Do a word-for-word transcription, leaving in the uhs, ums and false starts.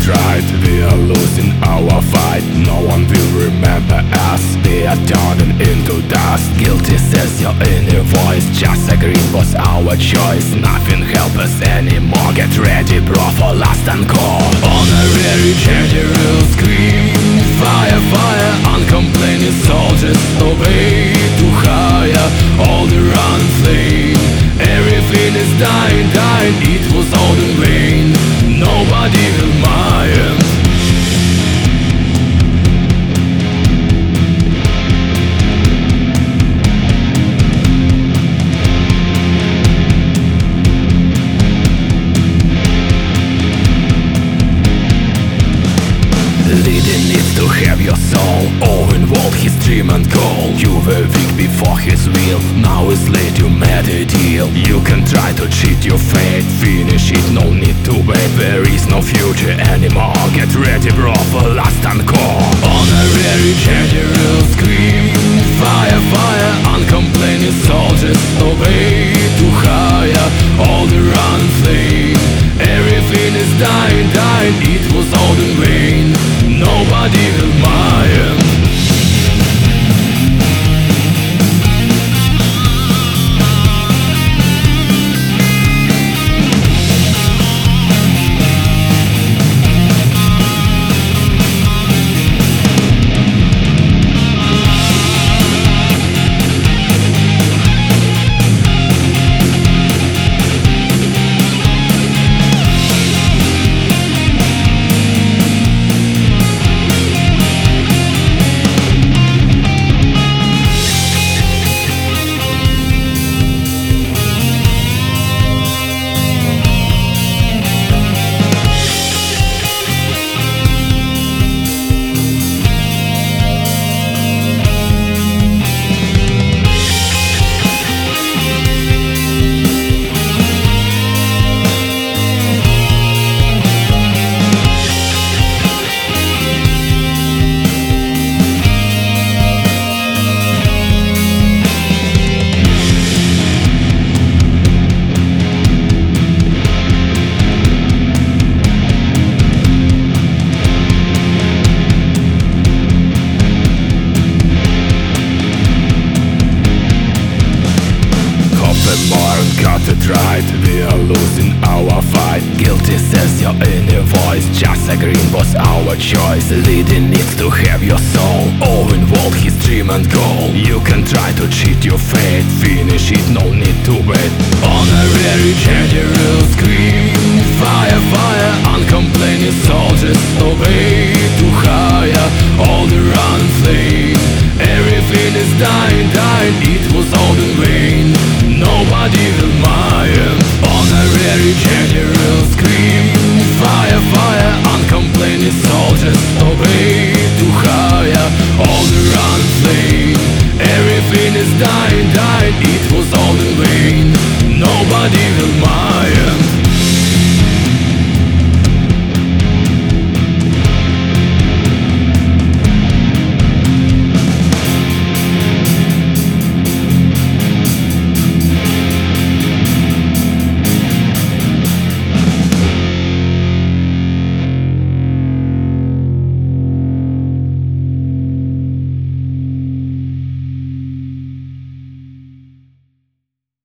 tried, we are losing our fight. No one will remember us, we are turning into dust. Guilty says your inner voice, just agreeing was our choice. Nothing helps us anymore, get ready bro for last encore. Honorary general scream, fire, fire, uncomplaining soldiers obey to higher. All the run flame, everything is dying, dying, it was all in vain. Nobody will mind. Leading needs to have your soul, all involved his dream and goal. You were weak before his will, now is late, you made a deal. You can try to cheat your fate, finish it, no need to wait. There is no future anymore, get ready bro for last encore. Honorary general scream, fire, fire, uncomplaining soldiers obey to higher. All the run flame, everything is dying, dying, it was all in vain. Nobody will mind. Got it right, we are losing our fight. Guilty says your inner voice, just agreeing was our choice. Leading needs to have your soul, all involved his dream and goal. You can try to cheat your fate, finish it, no need to wait. Honorary general scream, fire, fire, uncomplaining soldiers obey to higher. All the run flame, everything is dying, dying, it was all in vain.